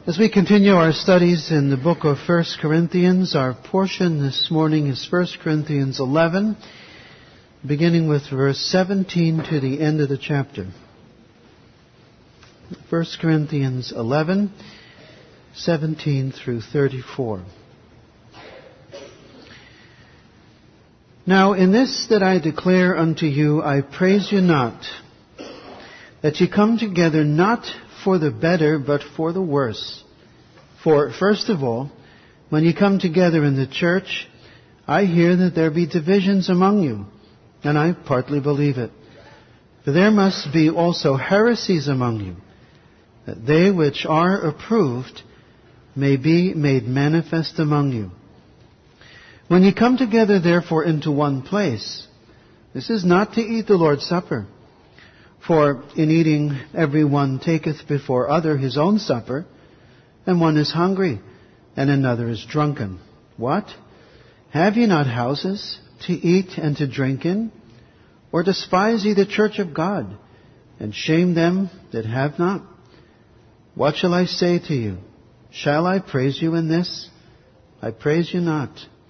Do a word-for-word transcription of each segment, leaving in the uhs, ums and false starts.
As we continue our studies in the book of First Corinthians, our portion this morning is First Corinthians eleven, beginning with verse seventeen to the end of the chapter. First Corinthians eleven, seventeen through thirty-four. Now in this that I declare unto you, I praise you not, that ye come together not for the better, but for the worse. For, first of all, when ye come together in the church, I hear that there be divisions among you, and I partly believe it. For there must be also heresies among you, that they which are approved may be made manifest among you. When ye come together therefore into one place, this is not to eat the Lord's Supper. For in eating every one taketh before other his own supper, and one is hungry, and another is drunken. What? Have ye not houses to eat and to drink in? Or despise ye the church of God, and shame them that have not? What shall I say to you? Shall I praise you in this? I praise you not.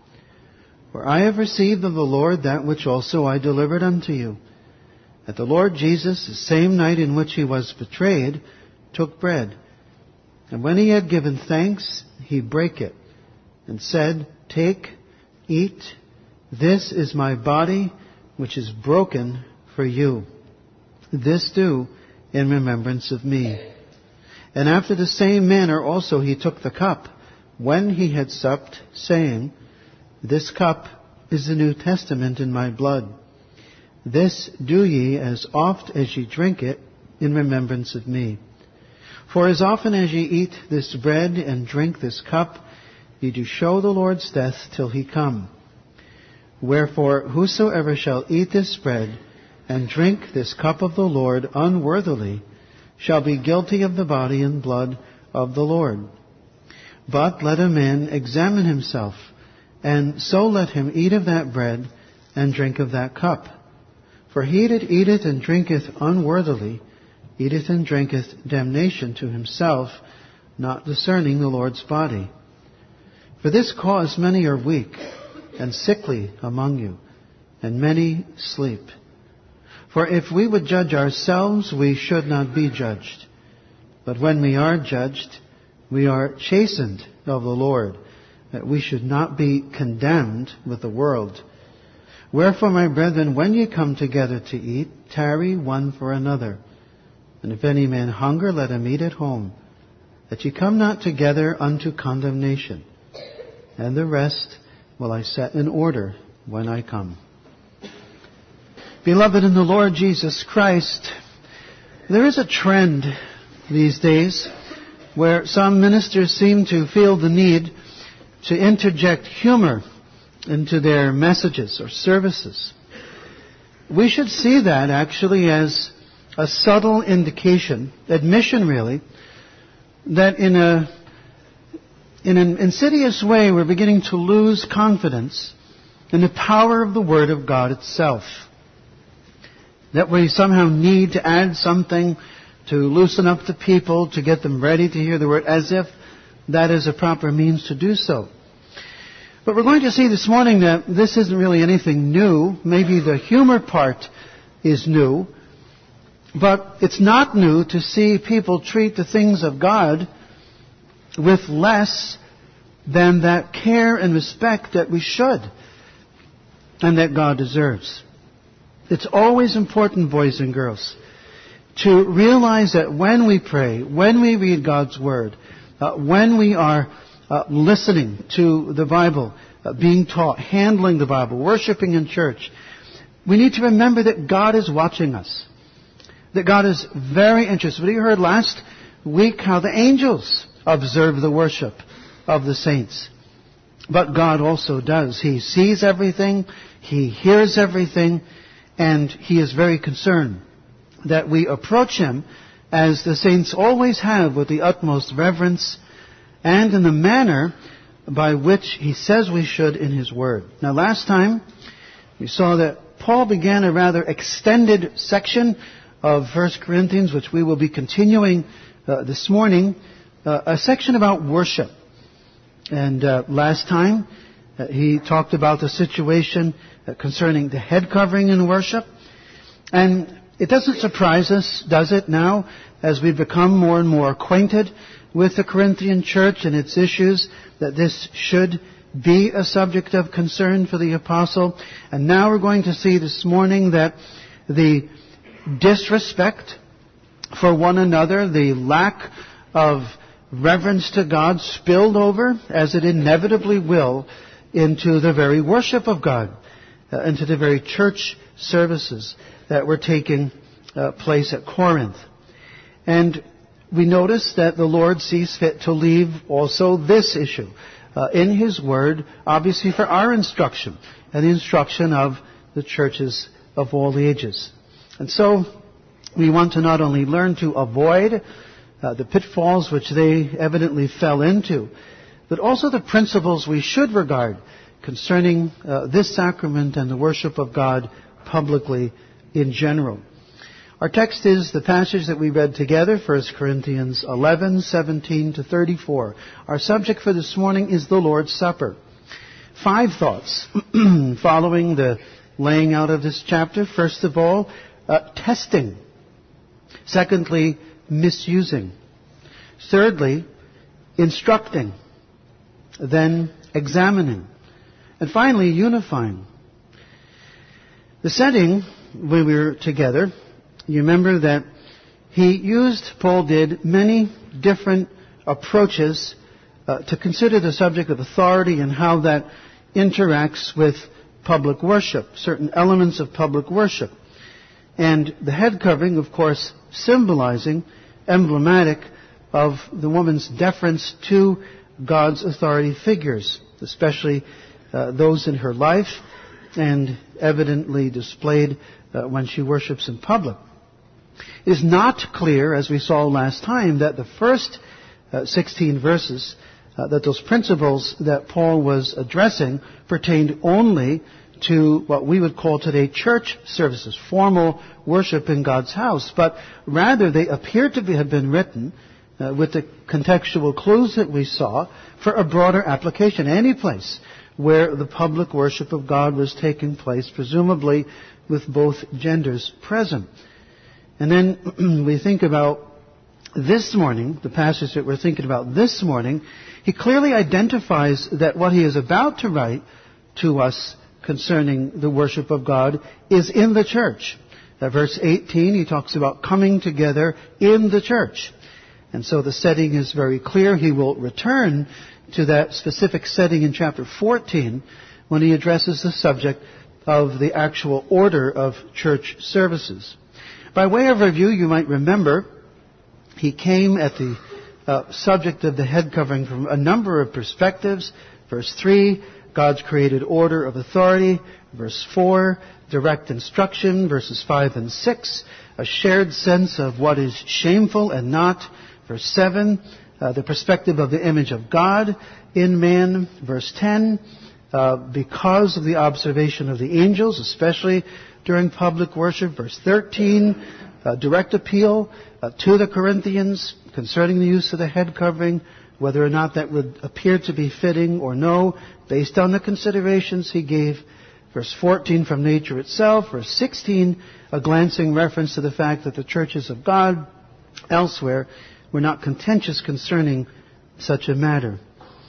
For I have received of the Lord that which also I delivered unto you, that the Lord Jesus, the same night in which he was betrayed, took bread. And when he had given thanks, he brake it, and said, Take, eat, this is my body, which is broken for you. This do in remembrance of me. And after the same manner also he took the cup, when he had supped, saying, This cup is the New Testament in my blood. This do ye as oft as ye drink it in remembrance of me. For as often as ye eat this bread and drink this cup, ye do show the Lord's death till he come. Wherefore whosoever shall eat this bread and drink this cup of the Lord unworthily shall be guilty of the body and blood of the Lord. But let a man examine himself, and so let him eat of that bread and drink of that cup. For he that eateth and drinketh unworthily eateth and drinketh damnation to himself, not discerning the Lord's body. For this cause many are weak and sickly among you, and many sleep. For if we would judge ourselves, we should not be judged. But when we are judged, we are chastened of the Lord, that we should not be condemned with the world. Wherefore, my brethren, when ye come together to eat, tarry one for another. And if any man hunger, let him eat at home, that ye come not together unto condemnation. And the rest will I set in order when I come. Beloved in the Lord Jesus Christ, there is a trend these days where some ministers seem to feel the need to interject humor into their messages or services. We should see that actually as a subtle indication, admission really, that in a in an insidious way we're beginning to lose confidence in the power of the Word of God itself. That we somehow need to add something to loosen up the people, to get them ready to hear the Word, as if that is a proper means to do so. But we're going to see this morning that this isn't really anything new. Maybe the humor part is new. But it's not new to see people treat the things of God with less than that care and respect that we should and that God deserves. It's always important, boys and girls, to realize that when we pray, when we read God's Word, uh, when we are uh, listening to the Bible, uh, being taught, handling the Bible, worshiping in church, we need to remember that God is watching us. That God is very interested. We heard last week how the angels observe the worship of the saints. But God also does. He sees everything. He hears everything. And He is very concerned that we approach Him as the saints always have, with the utmost reverence and in the manner by which He says we should in His Word. Now last time we saw that Paul began a rather extended section of First Corinthians, which we will be continuing uh, this morning. uh, a section about worship. And uh, last time uh, he talked about the situation uh, concerning the head covering in worship. And it doesn't surprise us, does it, now, as we become more and more acquainted with the Corinthian church and its issues, that this should be a subject of concern for the apostle. And now we're going to see this morning that the disrespect for one another, the lack of reverence to God spilled over, as it inevitably will, into the very worship of God, uh, into the very church services that were taking uh, place at Corinth. And we notice that the Lord sees fit to leave also this issue uh, in His Word, obviously for our instruction and the instruction of the churches of all ages. And so we want to not only learn to avoid uh, the pitfalls which they evidently fell into, but also the principles we should regard concerning uh, this sacrament and the worship of God publicly in general. Our text is the passage that we read together, First Corinthians eleven, seventeen to thirty-four. Our subject for this morning is the Lord's Supper. Five thoughts following the laying out of this chapter. First of all, uh, testing. Secondly, misusing. Thirdly, instructing. Then examining. And finally, unifying. The setting, when we were together, you remember that he used, Paul did, many different approaches uh, to consider the subject of authority and how that interacts with public worship, certain elements of public worship. And the head covering, of course, symbolizing, emblematic of the woman's deference to God's authority figures, especially uh, those in her life and evidently displayed uh, when she worships in public. It is not clear, as we saw last time, that the first uh, sixteen verses, uh, that those principles that Paul was addressing pertained only to what we would call today church services, formal worship in God's house. But rather, they appear to be, have been written uh, with the contextual clues that we saw for a broader application. Any place where the public worship of God was taking place, presumably with both genders present. And then we think about this morning, the passage that we're thinking about this morning, he clearly identifies that what he is about to write to us concerning the worship of God is in the church. At verse eighteen, he talks about coming together in the church. And so the setting is very clear. He will return to that specific setting in chapter fourteen when he addresses the subject of the actual order of church services. By way of review, you might remember he came at the uh, subject of the head covering from a number of perspectives. Verse three, God's created order of authority. Verse four, direct instruction. Verses five and six, a shared sense of what is shameful and not. Verse seven, uh, the perspective of the image of God in man. Verse ten, uh, because of the observation of the angels, especially during public worship. Verse thirteen, uh, direct appeal uh, to the Corinthians concerning the use of the head covering, whether or not that would appear to be fitting or no, based on the considerations he gave. Verse fourteen, from nature itself. Verse sixteen, a glancing reference to the fact that the churches of God elsewhere were not contentious concerning such a matter.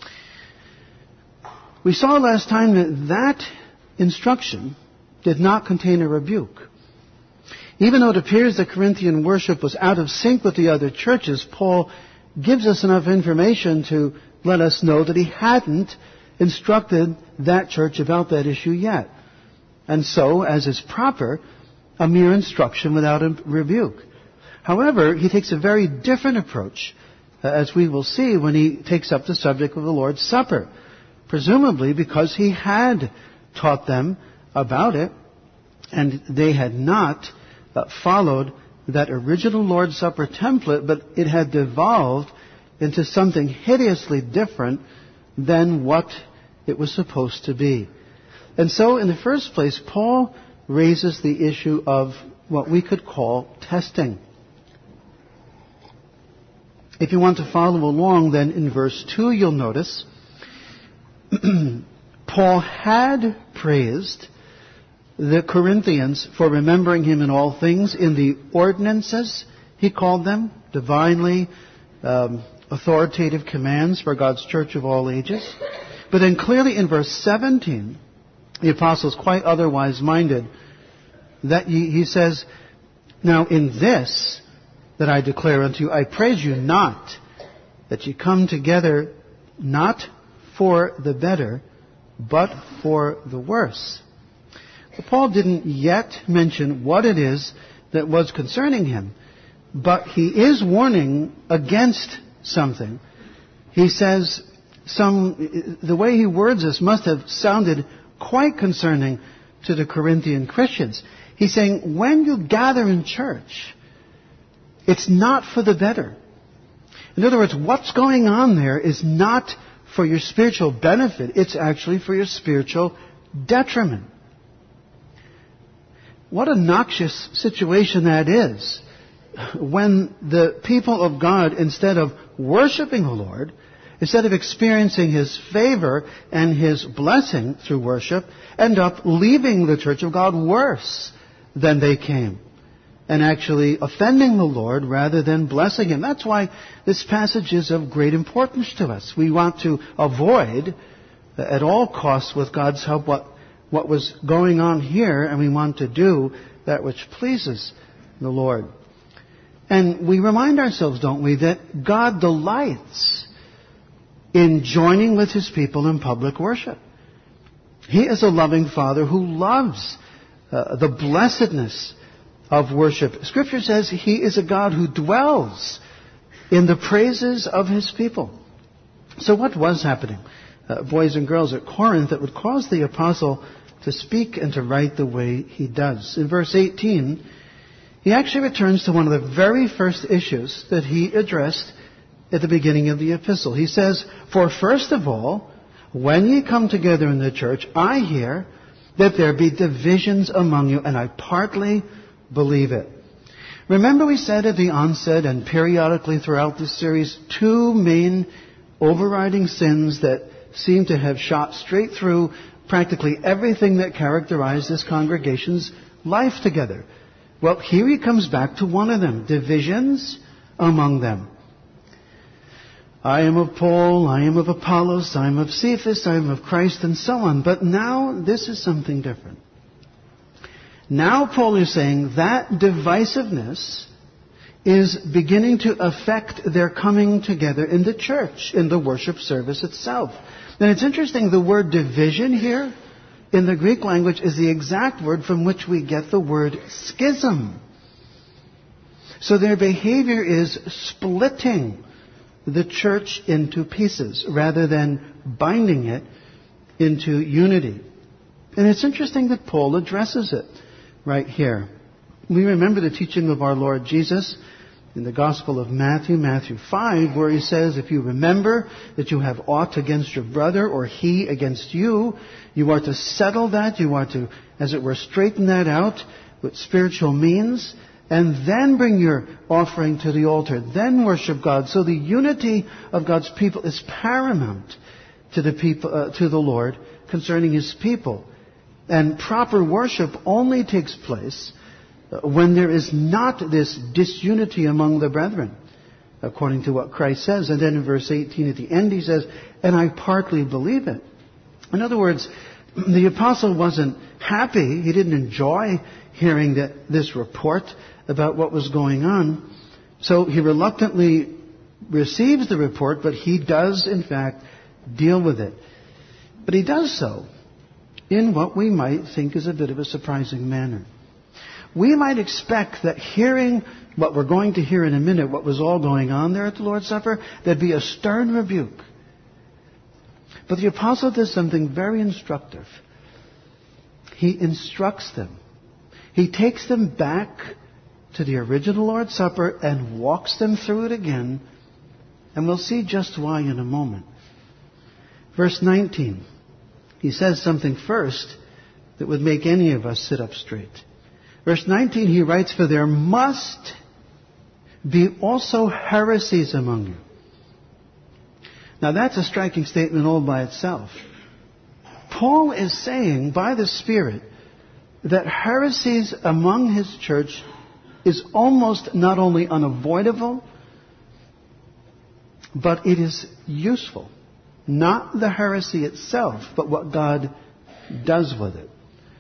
We saw last time that that instruction did not contain a rebuke. Even though it appears that Corinthian worship was out of sync with the other churches, Paul gives us enough information to let us know that he hadn't instructed that church about that issue yet. And so, as is proper, a mere instruction without a rebuke. However, he takes a very different approach, uh, as we will see when he takes up the subject of the Lord's Supper, presumably because he had taught them about it, and they had not uh, followed that original Lord's Supper template, but it had devolved into something hideously different than what it was supposed to be. And so, in the first place, Paul raises the issue of what we could call testing. If you want to follow along, then in verse two you'll notice Paul had praised the Corinthians for remembering him in all things in the ordinances, he called them, divinely um, authoritative commands for God's church of all ages. But then clearly in verse seventeen, the apostle is quite otherwise minded. That he, he says, now in this that I declare unto you, I praise you not that ye come together not for the better, but for the worse. But Paul didn't yet mention what it is that was concerning him, but he is warning against something. He says, some, the way he words this must have sounded quite concerning to the Corinthian Christians. He's saying, when you gather in church, it's not for the better. In other words, what's going on there is not for your spiritual benefit. It's actually for your spiritual detriment. What a noxious situation that is when the people of God, instead of worshiping the Lord, instead of experiencing His favor and His blessing through worship, end up leaving the church of God worse than they came, and actually offending the Lord rather than blessing Him. That's why this passage is of great importance to us. We want to avoid, at all costs, with God's help, what, what was going on here, and we want to do that which pleases the Lord. And we remind ourselves, don't we, that God delights in joining with His people in public worship. He is a loving Father who loves uh, the blessedness of worship. Scripture says He is a God who dwells in the praises of His people. So what was happening, uh, boys and girls, at Corinth that would cause the apostle to speak and to write the way he does? In verse eighteen, he actually returns to one of the very first issues that he addressed at the beginning of the epistle. He says, for first of all, when ye come together in the church, I hear that there be divisions among you, and I partly believe it. Remember we said at the onset and periodically throughout this series, two main overriding sins that seem to have shot straight through practically everything that characterized this congregation's life together. Well, here he comes back to one of them, divisions among them. I am of Paul, I am of Apollos, I am of Cephas, I am of Christ, and so on. But now this is something different. Now Paul is saying that divisiveness is beginning to affect their coming together in the church, in the worship service itself. And it's interesting, the word division here in the Greek language is the exact word from which we get the word schism. So their behavior is splitting the church into pieces rather than binding it into unity. And it's interesting that Paul addresses it right here. We remember the teaching of our Lord Jesus in the Gospel of Matthew, Matthew five, where He says, if you remember that you have aught against your brother or he against you, you are to settle that, you are to, as it were, straighten that out with spiritual means, and then bring your offering to the altar, then worship God. So the unity of God's people is paramount to the people, uh, to the Lord concerning His people. And proper worship only takes place when there is not this disunity among the brethren, according to what Christ says. And then in verse eighteen at the end He says, and I partly believe it. In other words, the apostle wasn't happy. He didn't enjoy hearing that this report about what was going on. So he reluctantly receives the report, but he does, in fact, deal with it. But he does so in what we might think is a bit of a surprising manner. We might expect that hearing what we're going to hear in a minute, what was all going on there at the Lord's Supper, there'd be a stern rebuke. But the apostle does something very instructive. He instructs them. He takes them back to the original Lord's Supper and walks them through it again. And we'll see just why in a moment. Verse nineteen. He says something first that would make any of us sit up straight. Verse nineteen, he writes, for there must be also heresies among you. Now that's a striking statement all by itself. Paul is saying by the Spirit that heresies among his church is almost not only unavoidable, but it is useful. Not the heresy itself, but what God does with it.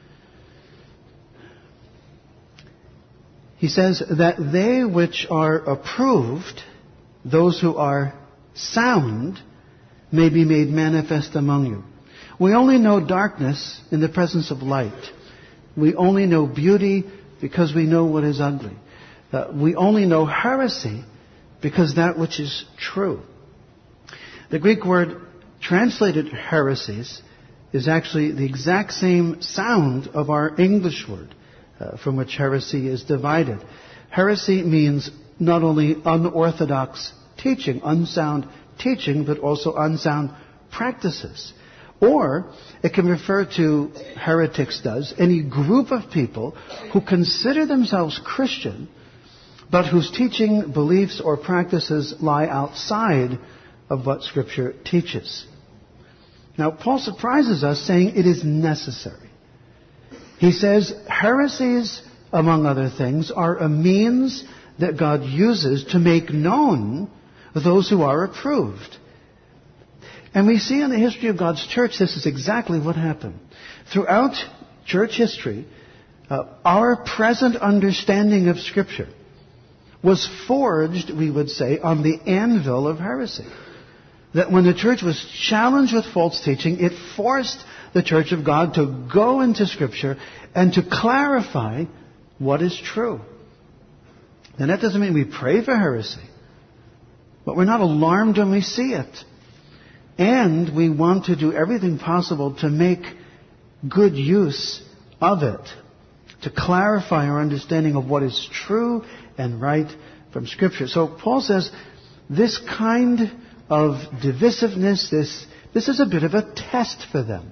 He says that they which are approved, those who are sound, may be made manifest among you. We only know darkness in the presence of light. We only know beauty because we know what is ugly. Uh, we only know heresy because that which is true. The Greek word translated heresies is actually the exact same sound of our English word, uh, from which heresy is divided. Heresy means not only unorthodox teaching, unsound teaching, but also unsound practices. Or it can refer to, heretics does, any group of people who consider themselves Christian, but whose teaching, beliefs, or practices lie outside of what Scripture teaches. Now, Paul surprises us saying it is necessary. He says heresies, among other things, are a means that God uses to make known those who are approved. And we see in the history of God's church this is exactly what happened. Throughout church history, uh, our present understanding of Scripture was forged, we would say, on the anvil of heresy. That when the church was challenged with false teaching, it forced the church of God to go into Scripture and to clarify what is true. And that doesn't mean we pray for heresy, but we're not alarmed when we see it. And we want to do everything possible to make good use of it, to clarify our understanding of what is true and right from Scripture. So Paul says this kind of divisiveness, this, this is a bit of a test for them.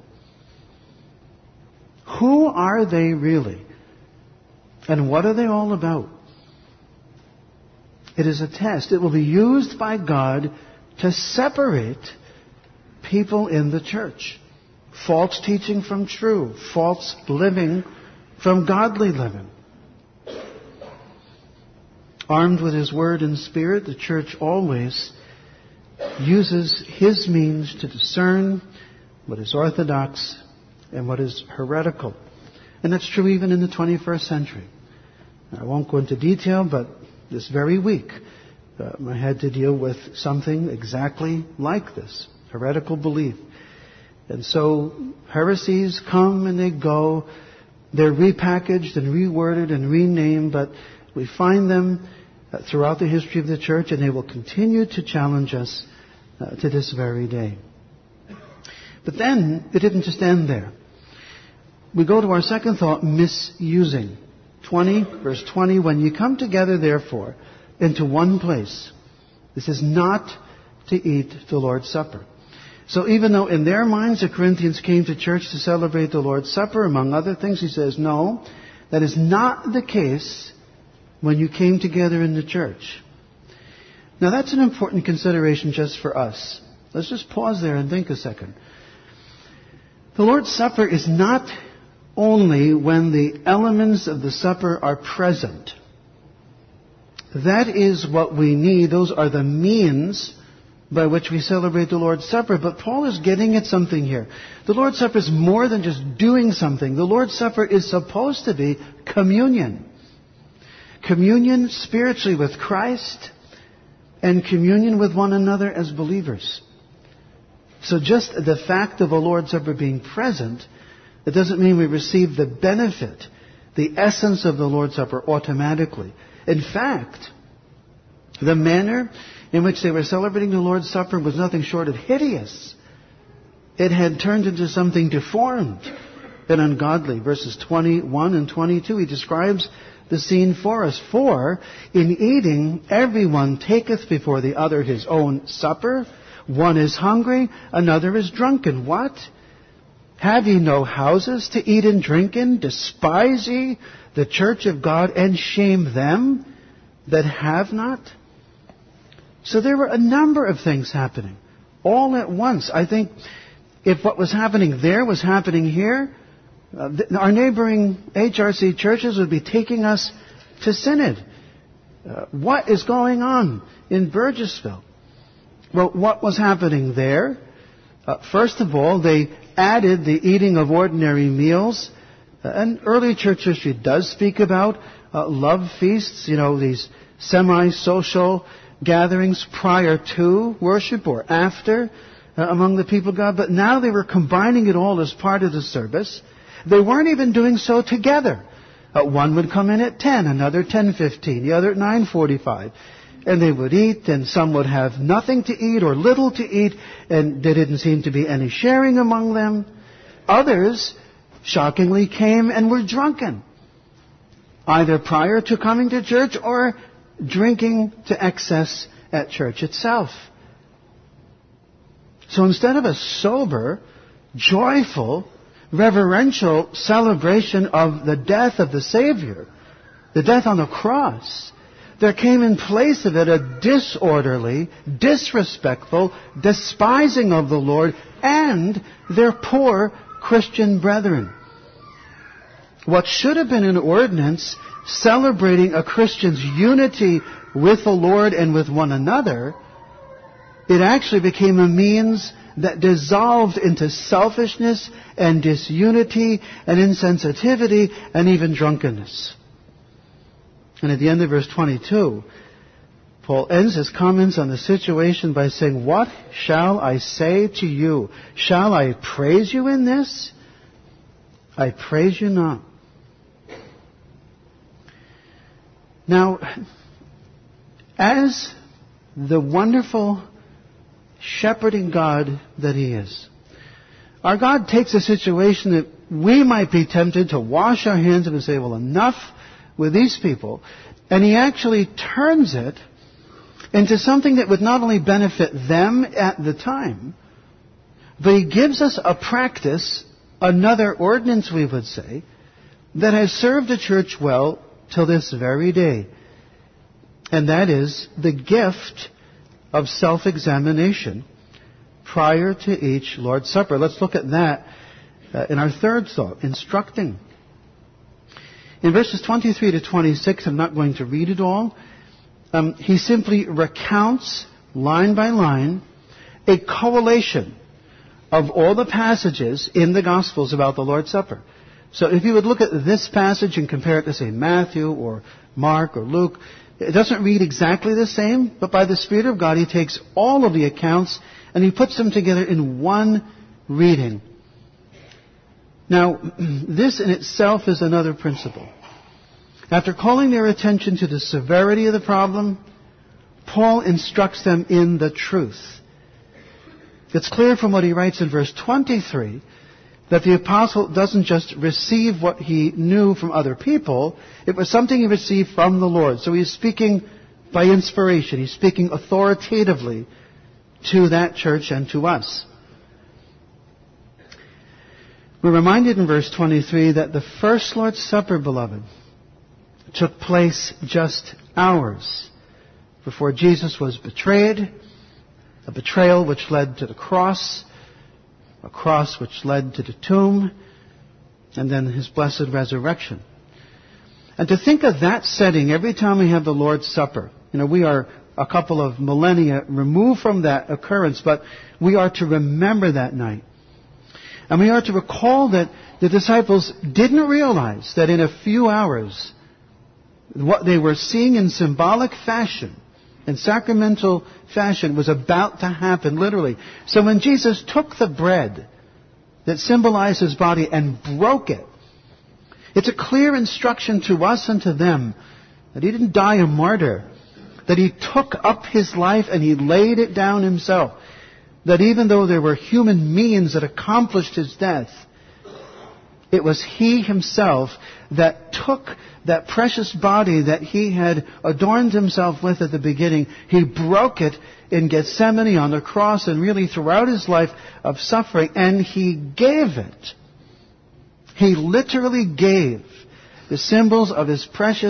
Who are they really? And what are they all about? It is a test. It will be used by God to separate people in the church. False teaching from true. False living from godly living. Armed with His Word and Spirit, the church always uses His means to discern what is orthodox and what is heretical. And that's true even in the twenty-first century. I won't go into detail, but this very week uh, I had to deal with something exactly like this. Heretical belief. And so heresies come and they go. They're repackaged and reworded and renamed, but we find them uh, throughout the history of the church, and they will continue to challenge us uh, to this very day. But then it didn't just end there. We go to our second thought, misusing. twenty, verse twenty, when you come together, therefore, into one place, this is not to eat the Lord's Supper. So even though in their minds the Corinthians came to church to celebrate the Lord's Supper, among other things, he says, no, that is not the case when you came together in the church. Now that's an important consideration just for us. Let's just pause there and think a second. The Lord's Supper is not only when the elements of the supper are present. That is what we need. Those are the means by which we celebrate the Lord's Supper. But Paul is getting at something here. The Lord's Supper is more than just doing something. The Lord's Supper is supposed to be communion. Communion spiritually with Christ and communion with one another as believers. So just the fact of a Lord's Supper being present, it doesn't mean we receive the benefit, the essence of the Lord's Supper automatically. In fact, the manner in which they were celebrating the Lord's Supper was nothing short of hideous. It had turned into something deformed and ungodly. Verses twenty-one and twenty-two, he describes the scene for us. For in eating, everyone taketh before the other his own supper. One is hungry, another is drunken. What? Have ye no houses to eat and drink in? Despise ye the church of God and shame them that have not? So there were a number of things happening, all at once. I think if what was happening there was happening here, uh, th- our neighboring H R C churches would be taking us to synod. Uh, what is going on in Burgessville? Well, what was happening there? Uh, first of all, they added the eating of ordinary meals. Uh, and early church history does speak about uh, love feasts, you know, these semi-social gatherings prior to worship or after uh, among the people of God. But now they were combining it all as part of the service. They weren't even doing so together. Uh, one would come in at ten, another ten fifteen, the other at nine forty-five. And they would eat, and some would have nothing to eat or little to eat, and there didn't seem to be any sharing among them. Others, shockingly, came and were drunken, either prior to coming to church or drinking to excess at church itself. So instead of a sober, joyful, reverential celebration of the death of the Savior, the death on the cross, there came in place of it a disorderly, disrespectful, despising of the Lord and their poor Christian brethren. What should have been an ordinance celebrating a Christian's unity with the Lord and with one another, it actually became a means that dissolved into selfishness and disunity and insensitivity and even drunkenness. And at the end of verse twenty-two, Paul ends his comments on the situation by saying, "What shall I say to you? Shall I praise you in this? I praise you not." Now, as the wonderful shepherding God that He is, our God takes a situation that we might be tempted to wash our hands of and say, well, enough with these people, and He actually turns it into something that would not only benefit them at the time, but He gives us a practice, another ordinance we would say, that has served the church well till this very day. And that is the gift of self-examination prior to each Lord's Supper. Let's look at that uh, in our third thought, instructing. In verses twenty-three to twenty-six, I'm not going to read it all, um, he simply recounts, line by line, a correlation of all the passages in the Gospels about the Lord's Supper. So if you would look at this passage and compare it to, say, Matthew or Mark or Luke, it doesn't read exactly the same, but by the Spirit of God, He takes all of the accounts and He puts them together in one reading. Now, this in itself is another principle. After calling their attention to the severity of the problem, Paul instructs them in the truth. It's clear from what he writes in verse twenty-three that the apostle doesn't just receive what he knew from other people, it was something he received from the Lord. So he's speaking by inspiration. He's speaking authoritatively to that church and to us. We're reminded in verse twenty-three that the first Lord's Supper, beloved, took place just hours before Jesus was betrayed, a betrayal which led to the cross, a cross which led to the tomb, and then His blessed resurrection. And to think of that setting every time we have the Lord's Supper, you know, we are a couple of millennia removed from that occurrence, but we are to remember that night. And we are to recall that the disciples didn't realize that in a few hours, what they were seeing in symbolic fashion, in sacramental fashion, was about to happen, literally. So when Jesus took the bread that symbolized His body and broke it, it's a clear instruction to us and to them that He didn't die a martyr, that He took up His life and He laid it down Himself, that even though there were human means that accomplished His death, it was He Himself that took that precious body that He had adorned Himself with at the beginning. He broke it in Gethsemane on the cross and really throughout His life of suffering, and He gave it. He literally gave the symbols of His precious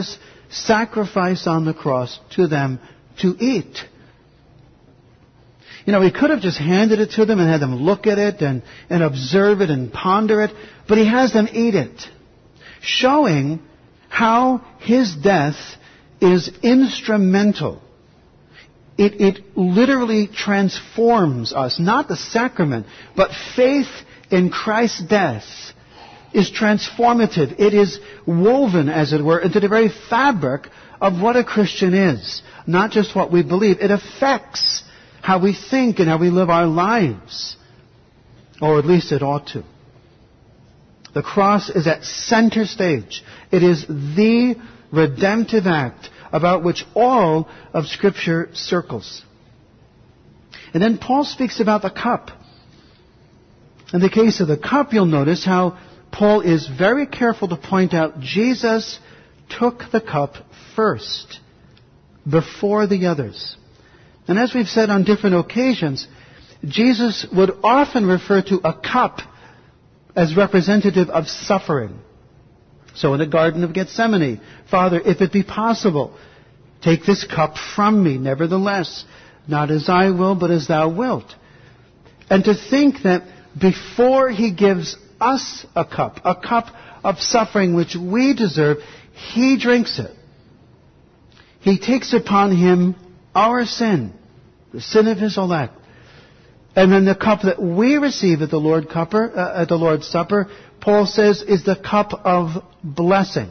sacrifice on the cross to them to eat. You know, he could have just handed it to them and had them look at it and, and observe it and ponder it, but he has them eat it, showing how his death is instrumental. It, it literally transforms us, not the sacrament, but faith in Christ's death is transformative. It is woven, as it were, into the very fabric of what a Christian is, not just what we believe. It affects how we think and how we live our lives, or at least it ought to. The cross is at center stage. It is the redemptive act about which all of Scripture circles. And then Paul speaks about the cup. In the case of the cup, you'll notice how Paul is very careful to point out Jesus took the cup first, before the others. And as we've said on different occasions, Jesus would often refer to a cup as representative of suffering. So in the Garden of Gethsemane, Father, if it be possible, take this cup from me. Nevertheless, not as I will, but as thou wilt. And to think that before he gives us a cup, a cup of suffering which we deserve, he drinks it. He takes upon him our sin, the sin of his elect. And then the cup that we receive at the Lord Supper, uh, at the Lord's Supper, Paul says, is the cup of blessing.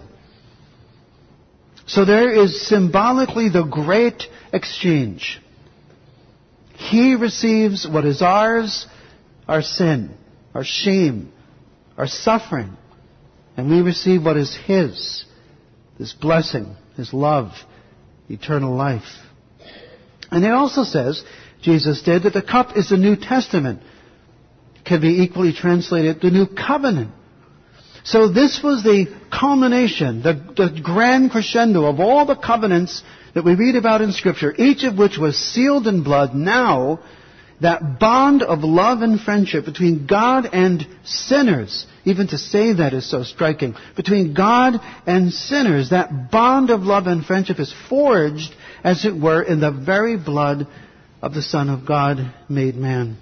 So there is symbolically the great exchange. He receives what is ours, our sin, our shame, our suffering. And we receive what is his, this blessing, his love, eternal life. And it also says, Jesus did, that the cup is the New Testament. It can be equally translated the New Covenant. So this was the culmination, the, the grand crescendo of all the covenants that we read about in Scripture, each of which was sealed in blood. Now, that bond of love and friendship between God and sinners, even to say that is so striking, between God and sinners, that bond of love and friendship is forged, as it were, in the very blood of the Son of God made man.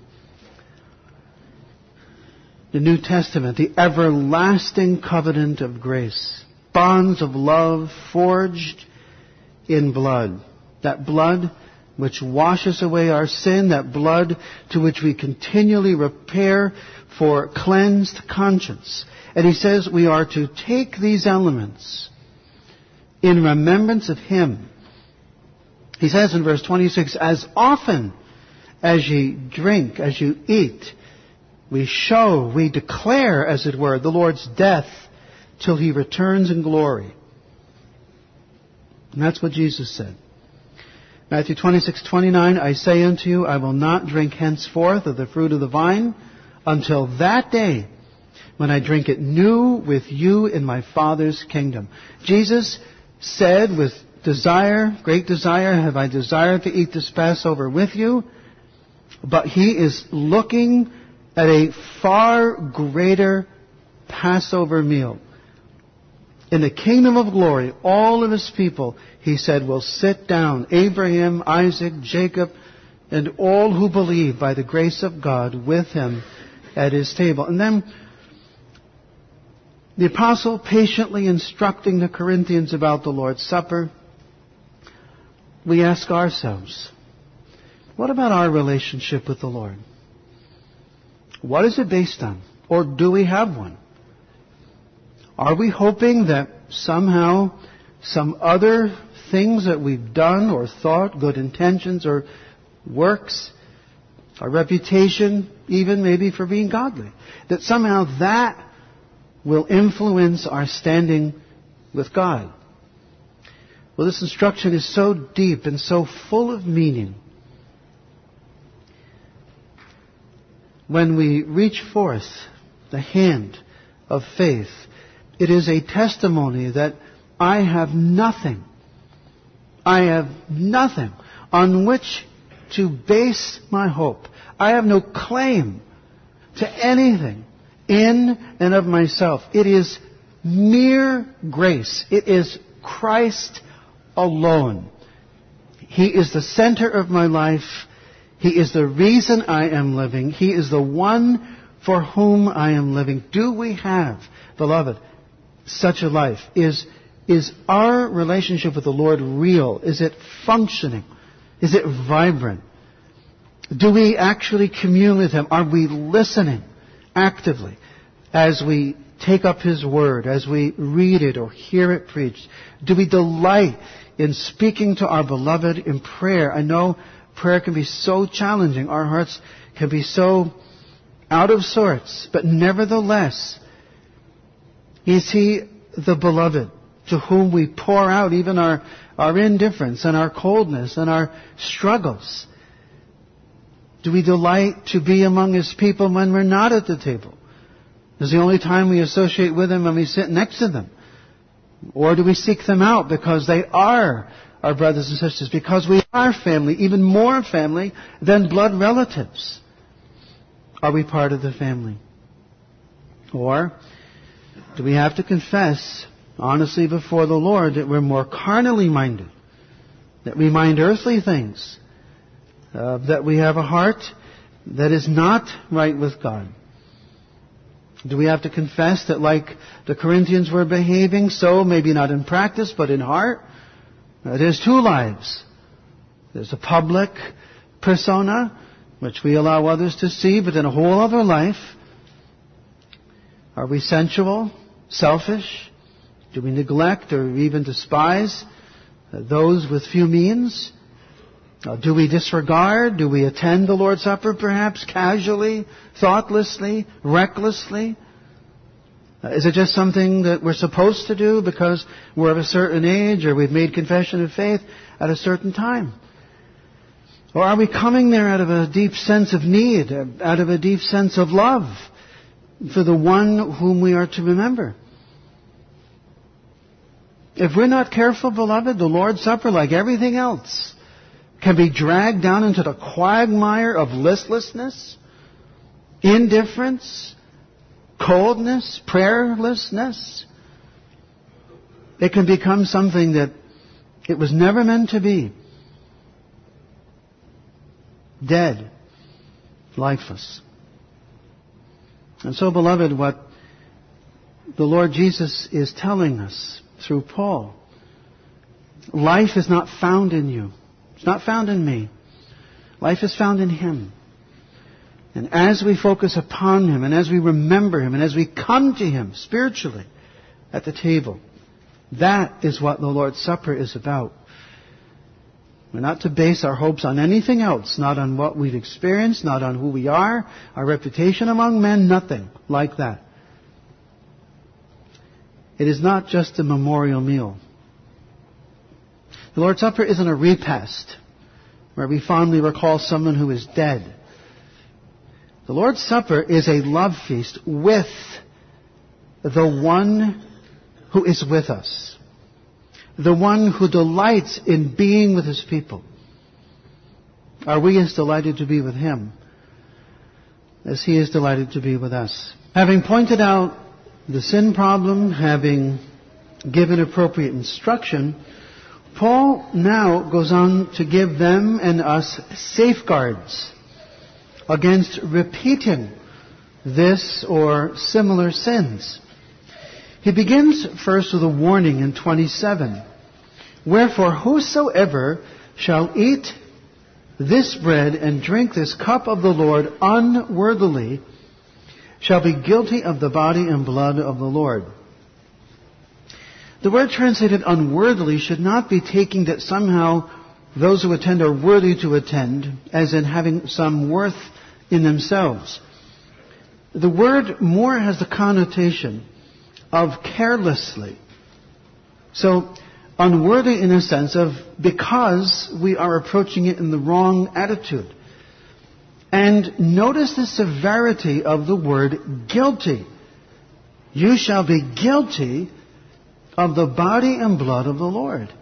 The New Testament, the everlasting covenant of grace, bonds of love forged in blood. That blood which washes away our sin, that blood to which we continually repair for cleansed conscience. And he says we are to take these elements in remembrance of him. He says in verse twenty-six, as often as ye drink, as you eat, we show, we declare, as it were, the Lord's death till he returns in glory. And that's what Jesus said. Matthew twenty-six twenty-nine, I say unto you, I will not drink henceforth of the fruit of the vine until that day when I drink it new with you in my Father's kingdom. Jesus said with desire, great desire, have I desired to eat this Passover with you. But he is looking at a far greater Passover meal. In the kingdom of glory, all of his people, he said, will sit down. Abraham, Isaac, Jacob, and all who believe by the grace of God with him at his table. And then the apostle patiently instructing the Corinthians about the Lord's Supper, we ask ourselves, what about our relationship with the Lord? What is it based on? Or do we have one? Are we hoping that somehow some other things that we've done or thought, good intentions or works, our reputation, even maybe for being godly, that somehow that will influence our standing with God? Well, this instruction is so deep and so full of meaning. When we reach forth the hand of faith, it is a testimony that I have nothing, I have nothing on which to base my hope. I have no claim to anything in and of myself. It is mere grace. It is Christ alone. He is the center of my life. He is the reason I am living. He is the one for whom I am living. Do we have, beloved, such a life? Is, is our relationship with the Lord real? Is it functioning? Is it vibrant? Do we actually commune with Him? Are we listening actively as we take up His Word, as we read it or hear it preached? Do we delight in speaking to our beloved in prayer? I know prayer can be so challenging. Our hearts can be so out of sorts. But nevertheless, is He the beloved to whom we pour out even our, our indifference and our coldness and our struggles? Do we delight to be among His people when we're not at the table? Is the only time we associate with Him when we sit next to them? Or do we seek them out because they are our brothers and sisters, because we are family, even more family than blood relatives? Are we part of the family? Or do we have to confess honestly before the Lord that we're more carnally minded, that we mind earthly things, uh, that we have a heart that is not right with God? Do we have to confess that like the Corinthians were behaving, so maybe not in practice but in heart? Uh, there's two lives. There's a public persona, which we allow others to see, but then a whole other life. Are we sensual, selfish? Do we neglect or even despise uh, those with few means? Uh, do we disregard? Do we attend the Lord's Supper perhaps casually, thoughtlessly, recklessly? Uh, is it just something that we're supposed to do because we're of a certain age or we've made confession of faith at a certain time? Or are we coming there out of a deep sense of need, out of a deep sense of love for the one whom we are to remember? If we're not careful, beloved, the Lord's Supper, like everything else, can be dragged down into the quagmire of listlessness, indifference, coldness, prayerlessness. It can become something that it was never meant to be. Dead, lifeless. And so, beloved, what the Lord Jesus is telling us through Paul, life is not found in you. It's not found in me. Life is found in Him. And as we focus upon Him, and as we remember Him, and as we come to Him spiritually at the table, that is what the Lord's Supper is about. We're not to base our hopes on anything else, not on what we've experienced, not on who we are, our reputation among men, nothing like that. It is not just a memorial meal. The Lord's Supper isn't a repast where we fondly recall someone who is dead. The Lord's Supper is a love feast with the one who is with us, the one who delights in being with His people. Are we as delighted to be with Him as He is delighted to be with us? Having pointed out the sin problem, having given appropriate instruction, Paul now goes on to give them and us safeguards against repeating this or similar sins. He begins first with a warning in twenty-seven. Wherefore, whosoever shall eat this bread and drink this cup of the Lord unworthily shall be guilty of the body and blood of the Lord. The word translated unworthily should not be taking that somehow those who attend are worthy to attend, as in having some worth in themselves. The word more has the connotation of carelessly. So, unworthy in a sense of because we are approaching it in the wrong attitude. And notice the severity of the word guilty. You shall be guilty of the body and blood of the Lord.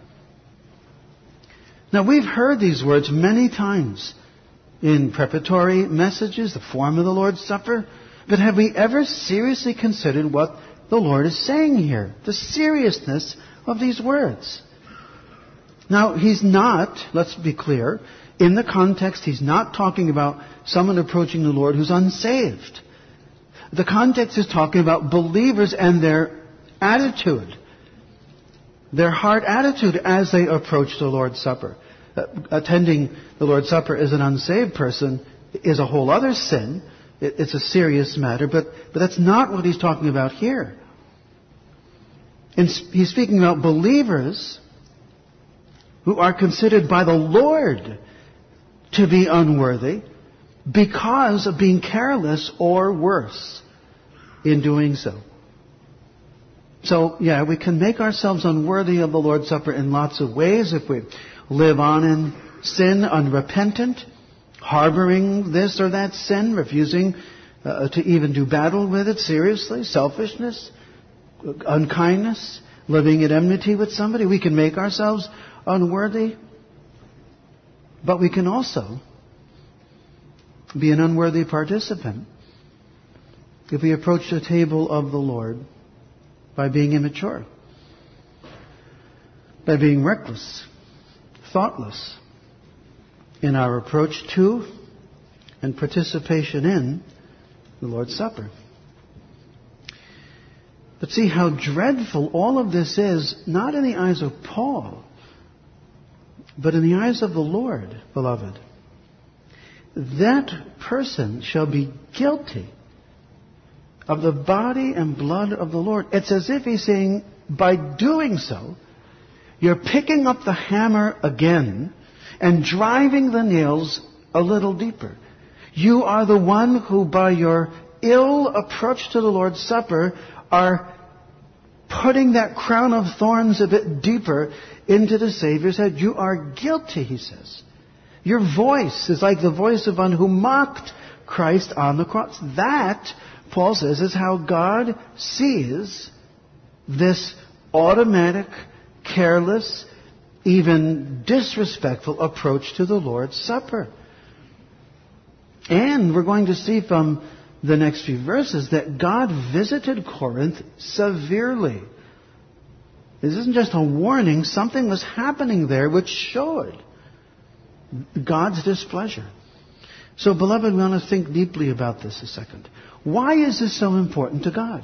Now, we've heard these words many times in preparatory messages, the form of the Lord's Supper, but have we ever seriously considered what the Lord is saying here? The seriousness of these words. Now, he's not, let's be clear, in the context, he's not talking about someone approaching the Lord who's unsaved. The context is talking about believers and their attitude, their heart attitude as they approach the Lord's Supper. Uh, attending the Lord's Supper as an unsaved person is a whole other sin. It, it's a serious matter, but, but that's not what he's talking about here. And he's speaking about believers who are considered by the Lord to be unworthy because of being careless or worse in doing so. So, yeah, we can make ourselves unworthy of the Lord's Supper in lots of ways if we live on in sin, unrepentant, harboring this or that sin, refusing uh, to even do battle with it seriously, selfishness, unkindness, living at enmity with somebody. We can make ourselves unworthy, but we can also be an unworthy participant if we approach the table of the Lord by being immature, by being reckless, thoughtless in our approach to and participation in the Lord's Supper. But see how dreadful all of this is, not in the eyes of Paul, but in the eyes of the Lord, beloved. That person shall be guilty of the body and blood of the Lord. It's as if he's saying, by doing so, you're picking up the hammer again and driving the nails a little deeper. You are the one who, by your ill approach to the Lord's Supper, are putting that crown of thorns a bit deeper into the Savior's head. You are guilty, he says. Your voice is like the voice of one who mocked Christ on the cross. That, Paul says, is how God sees this automatic, careless, even disrespectful approach to the Lord's Supper. And we're going to see from the next few verses that God visited Corinth severely. This isn't just a warning. Something was happening there which showed God's displeasure. So, beloved, we want to think deeply about this a second. Why is this so important to God?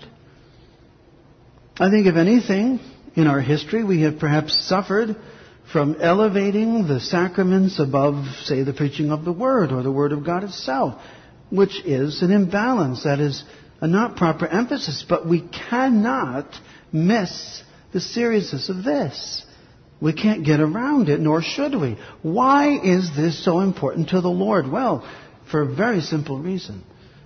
I think, if anything, in our history, we have perhaps suffered from elevating the sacraments above, say, the preaching of the Word or the Word of God itself, which is an imbalance. That is a not proper emphasis. But we cannot miss the seriousness of this. We can't get around it, nor should we. Why is this so important to the Lord? Well, for a very simple reason.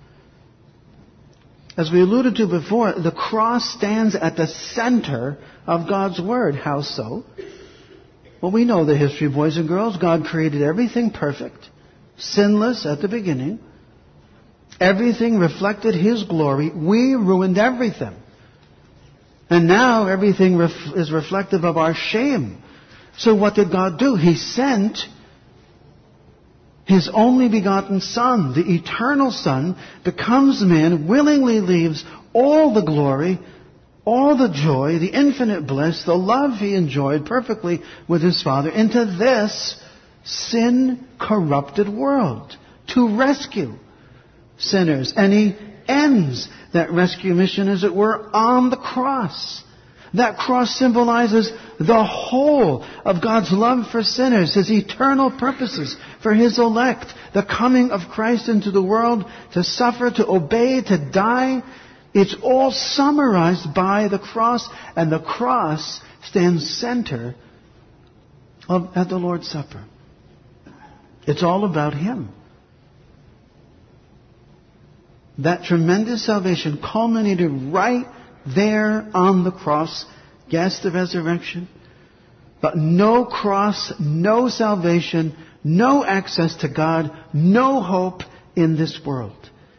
As we alluded to before, the cross stands at the center of God's Word. How so? Well, we know the history, boys and girls. God created everything perfect, sinless at the beginning. Everything reflected His glory. We ruined everything. And now everything ref- is reflective of our shame. So what did God do? He sent His only begotten Son, the eternal Son, becomes man, willingly leaves all the glory, all the joy, the infinite bliss, the love He enjoyed perfectly with His Father into this sin-corrupted world to rescue sinners. And He ends that rescue mission, as it were, on the cross. That cross symbolizes the whole of God's love for sinners, His eternal purposes for His elect, the coming of Christ into the world to suffer, to obey, to die. It's all summarized by the cross, and the cross stands center of, at the Lord's Supper. It's all about Him. That tremendous salvation culminated right there on the cross. Yes, the resurrection. But no cross, no salvation, no access to God, no hope in this world.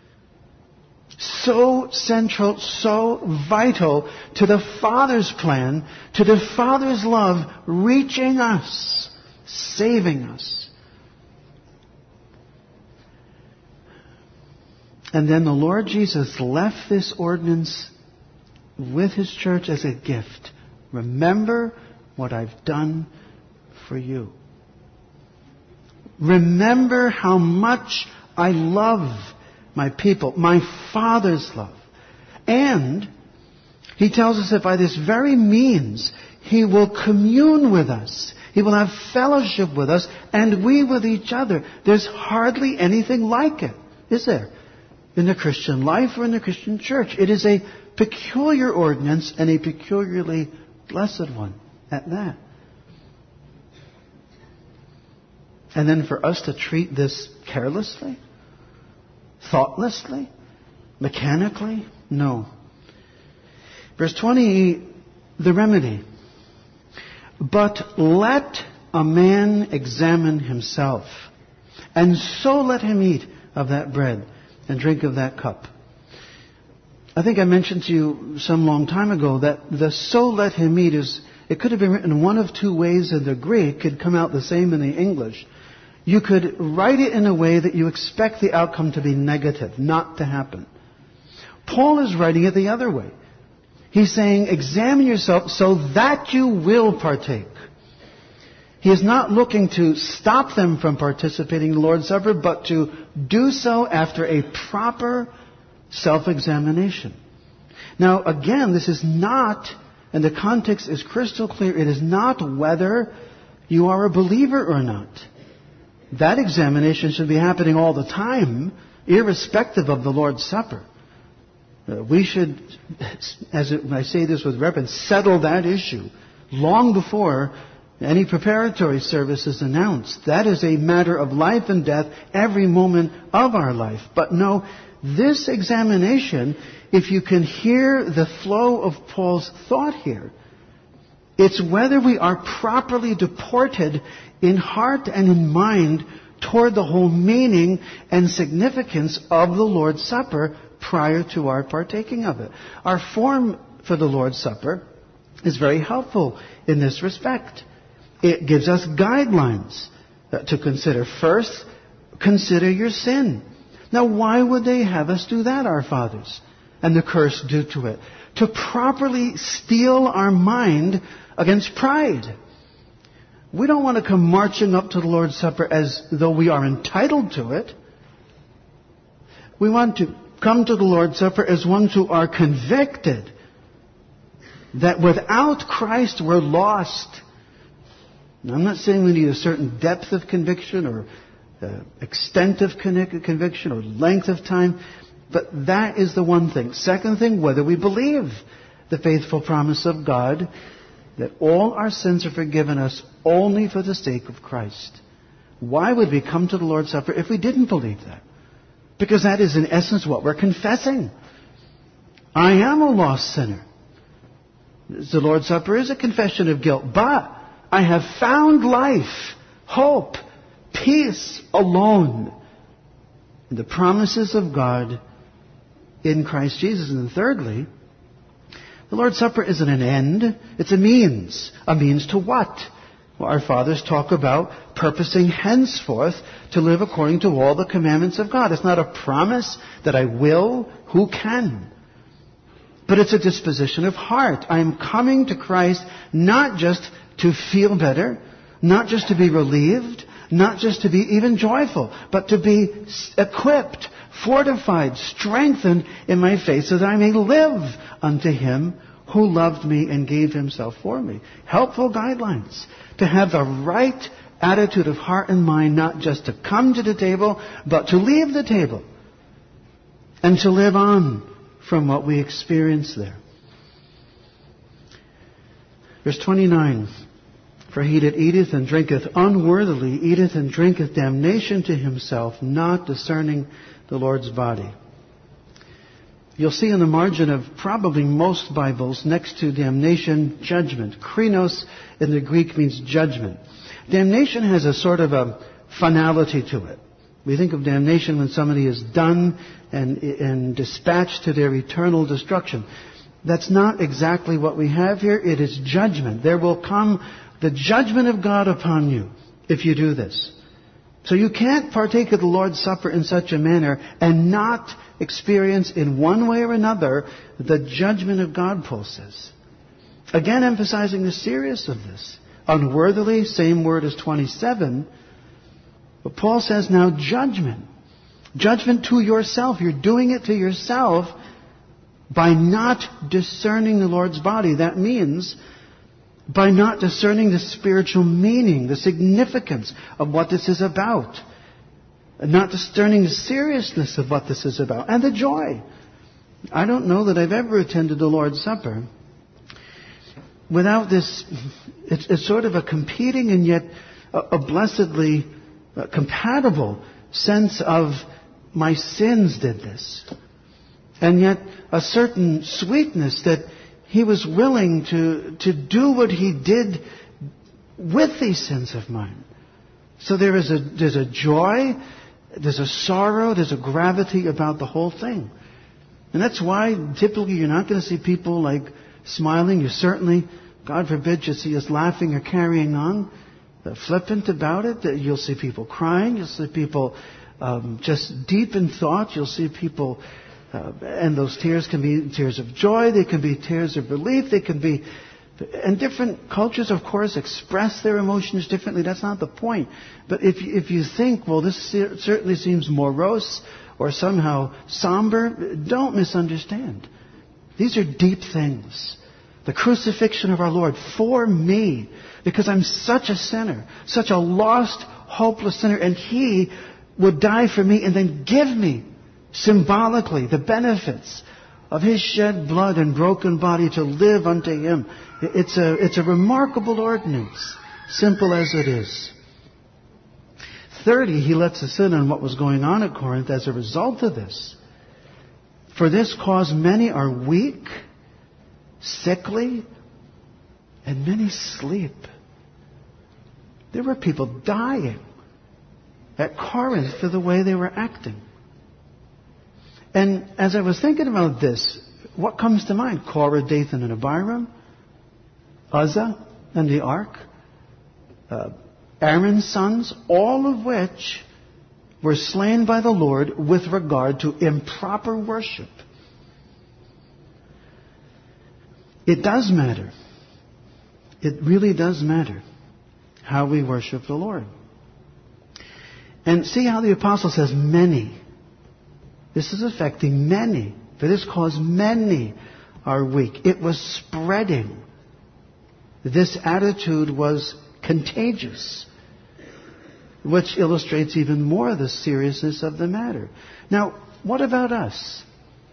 So central, so vital to the Father's plan, to the Father's love, reaching us, saving us. And then the Lord Jesus left this ordinance with His church as a gift, remember what I've done for you. Remember how much I love my people, my Father's love. And he tells us that by this very means, he will commune with us. He will have fellowship with us, and we with each other. There's hardly anything like it, is there? In the Christian life or in the Christian church. It is a peculiar ordinance and a peculiarly blessed one at that. And then for us to treat this carelessly, thoughtlessly, mechanically? No. Verse twenty, the remedy. But let a man examine himself, and so let him eat of that bread and drink of that cup. I think I mentioned to you some long time ago that the so let him eat is, it could have been written one of two ways in the Greek, could come out the same in the English. You could write it in a way that you expect the outcome to be negative, not to happen. Paul is writing it the other way. He's saying, examine yourself so that you will partake. He is not looking to stop them from participating in the Lord's Supper, but to do so after a proper self-examination. Now, again, this is not, and the context is crystal clear, it is not whether you are a believer or not. That examination should be happening all the time, irrespective of the Lord's Supper. Uh, we should, as I say this with reverence, settle that issue long before any preparatory service is announced. That is a matter of life and death every moment of our life. But no, this examination, if you can hear the flow of Paul's thought here, it's whether we are properly deported in heart and in mind toward the whole meaning and significance of the Lord's Supper prior to our partaking of it. Our form for the Lord's Supper is very helpful in this respect. It gives us guidelines to consider. First, consider your sin. Now, why would they have us do that, our fathers, and the curse due to it? To properly steel our mind against pride. We don't want to come marching up to the Lord's Supper as though we are entitled to it. We want to come to the Lord's Supper as ones who are convicted that without Christ we're lost. Now, I'm not saying we need a certain depth of conviction or uh, extent of conviction or length of time, but that is the one thing. Second thing, whether we believe the faithful promise of God that all our sins are forgiven us only for the sake of Christ. Why would we come to the Lord's Supper if we didn't believe that? Because that is in essence what we're confessing. I am a lost sinner. The Lord's Supper is a confession of guilt, but I have found life, hope, peace alone in the promises of God in Christ Jesus. And thirdly, the Lord's Supper isn't an end, it's a means. A means to what? Well, our fathers talk about purposing henceforth to live according to all the commandments of God. It's not a promise that I will. Who can? But it's a disposition of heart. I am coming to Christ not just to feel better, not just to be relieved, not just to be even joyful, but to be equipped, fortified, strengthened in my faith so that I may live unto Him who loved me and gave Himself for me. Helpful guidelines to have the right attitude of heart and mind, not just to come to the table, but to leave the table and to live on from what we experience there. Verse twenty-nine, for he that eateth and drinketh unworthily eateth and drinketh damnation to himself, not discerning the Lord's body. You'll see in the margin of probably most Bibles, next to damnation, judgment. Krinos in the Greek means judgment. Damnation has a sort of a finality to it. We think of damnation when somebody is done and, and dispatched to their eternal destruction. That's not exactly what we have here. It is judgment. There will come the judgment of God upon you if you do this. So you can't partake of the Lord's Supper in such a manner and not experience in one way or another the judgment of God, Paul says. Again, emphasizing the seriousness of this. Unworthily, same word as twenty-seven. But Paul says now judgment. Judgment to yourself. You're doing it to yourself by not discerning the Lord's body. That means by not discerning the spiritual meaning, the significance of what this is about. Not discerning the seriousness of what this is about. And the joy. I don't know that I've ever attended the Lord's Supper without this. It's, it's sort of a competing and yet a, a blessedly uh, compatible sense of my sins did this. And yet a certain sweetness that He was willing to, to do what He did with these sins of mine. So there is a, there's a joy, there's a sorrow, there's a gravity about the whole thing. And that's why typically you're not going to see people like smiling. You certainly, God forbid, you see us laughing or carrying on, uh, flippant about it. You'll see people crying. You'll see people um, just deep in thought. You'll see people, uh, and those tears can be tears of joy. They can be tears of relief. They can be, and different cultures, of course, express their emotions differently. That's not the point. But if you, if you think, well, this certainly seems morose or somehow somber, don't misunderstand. These are deep things. The crucifixion of our Lord for me, because I'm such a sinner, such a lost, hopeless sinner, and He would die for me and then give me symbolically the benefits of His shed blood and broken body to live unto Him. It's a, it's a remarkable ordinance, simple as it is. thirty, he lets us in on what was going on at Corinth as a result of this. For this cause many are weak, sickly, and many sleep. There were people dying at Corinth for the way they were acting. And as I was thinking about this, what comes to mind? Korah, Dathan, and Abiram, Uzzah, and the ark, uh, Aaron's sons, all of which were slain by the Lord with regard to improper worship. It does matter. It really does matter how we worship the Lord. And see how the apostle says many. This is affecting many. For this cause many are weak. It was spreading. This attitude was contagious, which illustrates even more the seriousness of the matter. Now, what about us?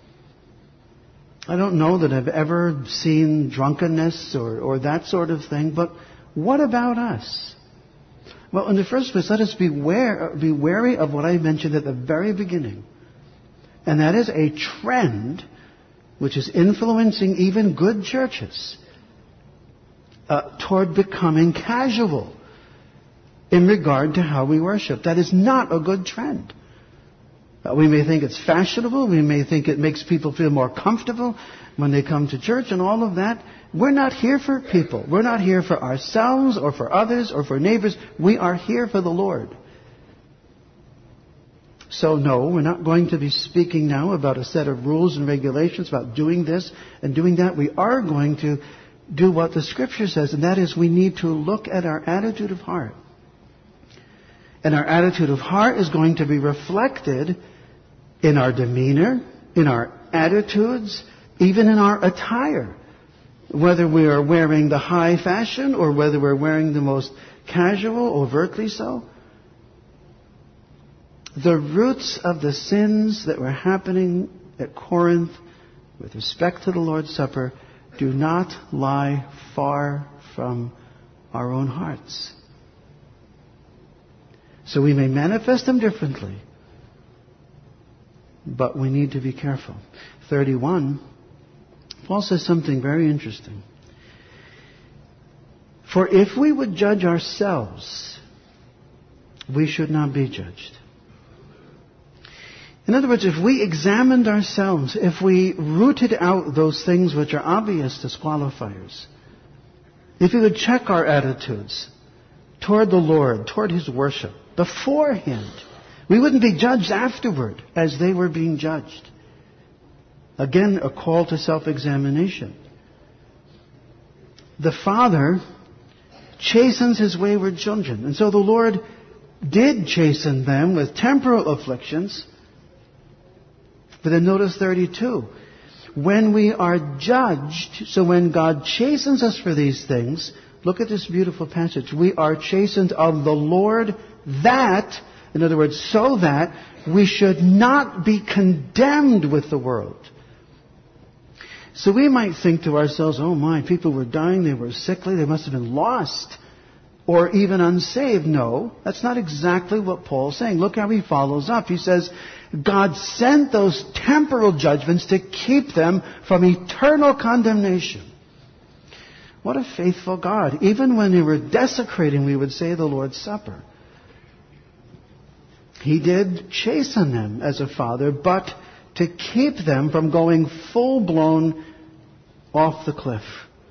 I don't know that I've ever seen drunkenness or, or that sort of thing, but what about us? Well, in the first place, let us be, ware, be wary of what I mentioned at the very beginning. And that is a trend which is influencing even good churches uh, toward becoming casual in regard to how we worship. That is not a good trend. Uh, we may think it's fashionable. We may think it makes people feel more comfortable when they come to church and all of that. We're not here for people. We're not here for ourselves or for others or for neighbors. We are here for the Lord. So no, we're not going to be speaking now about a set of rules and regulations about doing this and doing that. We are going to do what the Scripture says, and that is we need to look at our attitude of heart. And our attitude of heart is going to be reflected in our demeanor, in our attitudes, even in our attire. Whether we are wearing the high fashion or whether we're wearing the most casual, overtly so. The roots of the sins that were happening at Corinth with respect to the Lord's Supper do not lie far from our own hearts. So we may manifest them differently, but we need to be careful. thirty-one, Paul says something very interesting. For if we would judge ourselves, we should not be judged. In other words, if we examined ourselves, if we rooted out those things which are obvious disqualifiers, if we would check our attitudes toward the Lord, toward His worship, beforehand, we wouldn't be judged afterward as they were being judged. Again, a call to self-examination. the Father chastens His wayward children. And so the Lord did chasten them with temporal afflictions. But then notice thirty-two. When we are judged, so when God chastens us for these things, look at this beautiful passage. We are chastened of the Lord that, in other words, so that we should not be condemned with the world. So we might think to ourselves, oh my, people were dying, they were sickly, they must have been lost, or even unsaved. No, that's not exactly what Paul's saying. Look how he follows up. He says, God sent those temporal judgments to keep them from eternal condemnation. What a faithful God. Even when they were desecrating, we would say, the Lord's Supper. He did chasten them as a father, but to keep them from going full-blown off the cliff.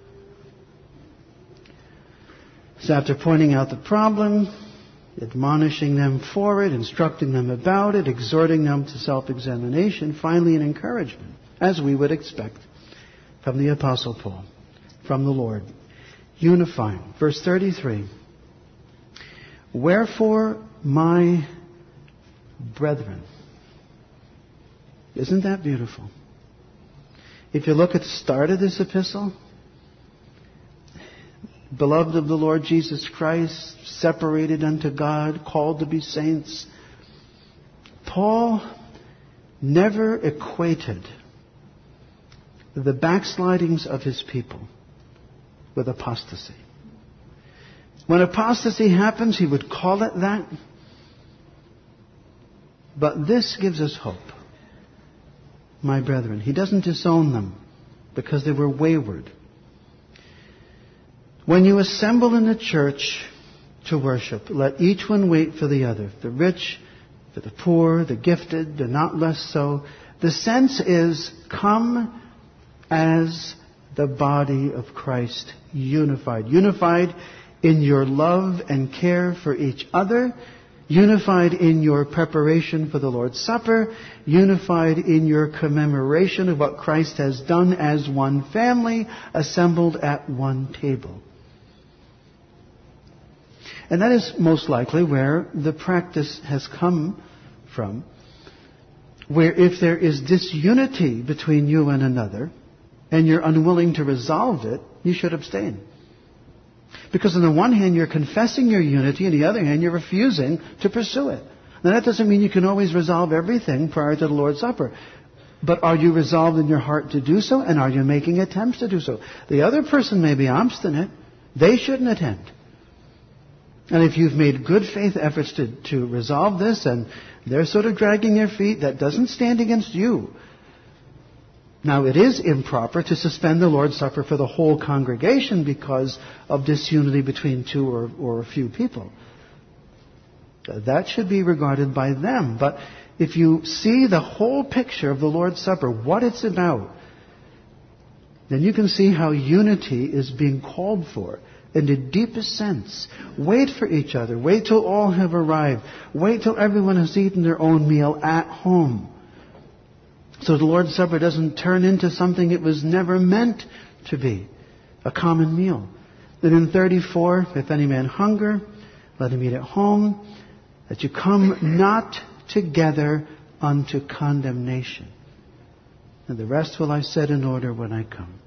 So after pointing out the problem, admonishing them for it, instructing them about it, exhorting them to self-examination, finally an encouragement, as we would expect from the Apostle Paul, from the Lord. Unifying. Verse thirty-three. Wherefore, my brethren. Isn't that beautiful? If you look at the start of this epistle, beloved of the Lord Jesus Christ, separated unto God, called to be saints, Paul never equated the backslidings of his people with apostasy. When apostasy happens, he would call it that. But this gives us hope. My brethren, he doesn't disown them because they were wayward. When you assemble in the church to worship, let each one wait for the other. The rich, for the poor, the gifted, the not less so. The sense is, come as the body of Christ, unified. Unified in your love and care for each other. Unified in your preparation for the Lord's Supper. Unified in your commemoration of what Christ has done as one family, assembled at one table. And that is most likely where the practice has come from, where if there is disunity between you and another, and you're unwilling to resolve it, you should abstain. Because on the one hand, you're confessing your unity, on the other hand, you're refusing to pursue it. Now, that doesn't mean you can always resolve everything prior to the Lord's Supper. But are you resolved in your heart to do so, and are you making attempts to do so? The other person may be obstinate. They shouldn't attend. And if you've made good faith efforts to, to resolve this, and they're sort of dragging their feet, that doesn't stand against you. Now, it is improper to suspend the Lord's Supper for the whole congregation because of disunity between two or, or a few people. That should be regarded by them. But if you see the whole picture of the Lord's Supper, what it's about, then you can see how unity is being called for in the deepest sense. Wait for each other. Wait till all have arrived. Wait till everyone has eaten their own meal at home. So the Lord's Supper doesn't turn into something it was never meant to be, a common meal. Then in thirty-four, if any man hunger, let him eat at home, that you come not together unto condemnation. And the rest will I set in order when I come.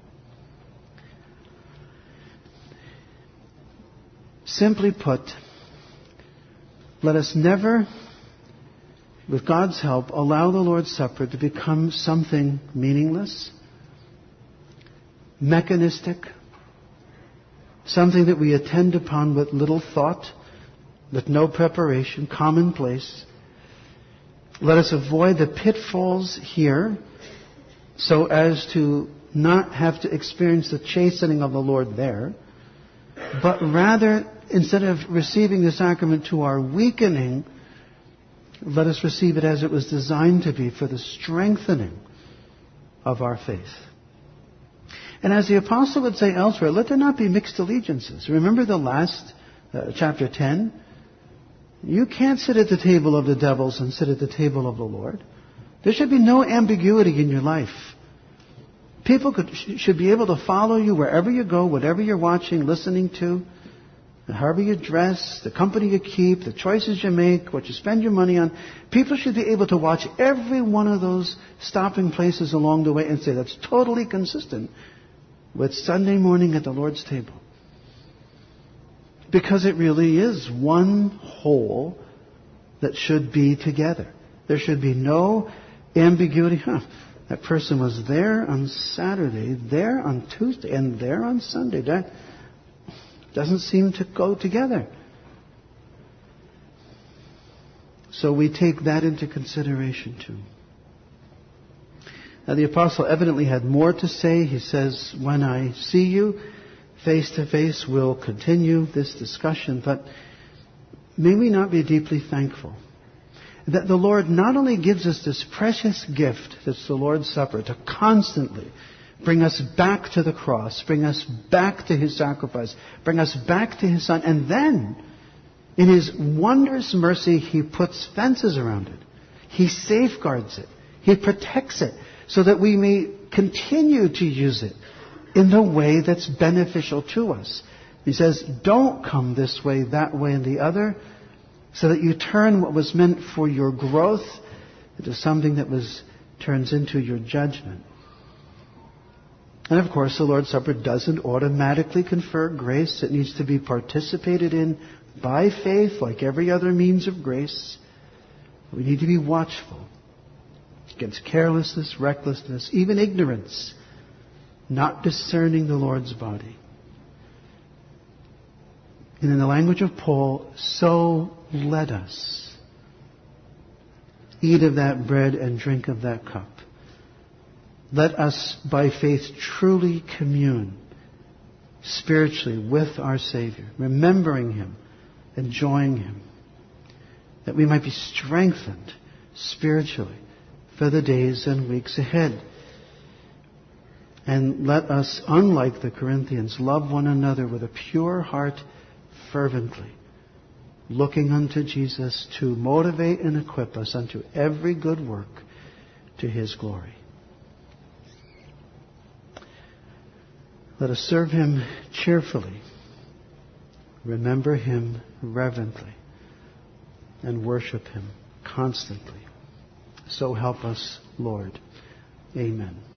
Simply put, let us never, with God's help, allow the Lord's Supper to become something meaningless, mechanistic, something that we attend upon with little thought, with no preparation, commonplace. Let us avoid the pitfalls here so as to not have to experience the chastening of the Lord there, but rather, instead of receiving the sacrament to our weakening, let us receive it as it was designed to be, for the strengthening of our faith. And as the apostle would say elsewhere, let there not be mixed allegiances. Remember the last uh, chapter ten? You can't sit at the table of the devils and sit at the table of the Lord. There should be no ambiguity in your life. People could, should be able to follow you wherever you go, whatever you're watching, listening to, however you dress, the company you keep, the choices you make, what you spend your money on. People should be able to watch every one of those stopping places along the way and say that's totally consistent with Sunday morning at the Lord's table. Because it really is one whole that should be together. There should be no ambiguity. Huh, that person was there on Saturday, there on Tuesday, and there on Sunday. That doesn't seem to go together. So we take that into consideration too. Now the apostle evidently had more to say. He says, when I see you face to face, we'll continue this discussion. But may we not be deeply thankful that the Lord not only gives us this precious gift that's the Lord's Supper to constantly bring us back to the cross, bring us back to His sacrifice, bring us back to His Son, and then in His wondrous mercy He puts fences around it. He safeguards it. He protects it so that we may continue to use it in the way that's beneficial to us. He says, don't come this way, that way, and the other, so that you turn what was meant for your growth into something that was turns into your judgment. And of course, the Lord's Supper doesn't automatically confer grace. It needs to be participated in by faith, like every other means of grace. We need to be watchful against carelessness, recklessness, even ignorance, not discerning the Lord's body. And in the language of Paul, so let us eat of that bread and drink of that cup. Let us, by faith, truly commune spiritually with our Savior, remembering Him, enjoying Him, that we might be strengthened spiritually for the days and weeks ahead. And let us, unlike the Corinthians, love one another with a pure heart fervently, looking unto Jesus to motivate and equip us unto every good work to His glory. Let us serve Him cheerfully, remember Him reverently, and worship Him constantly. So help us, Lord. Amen.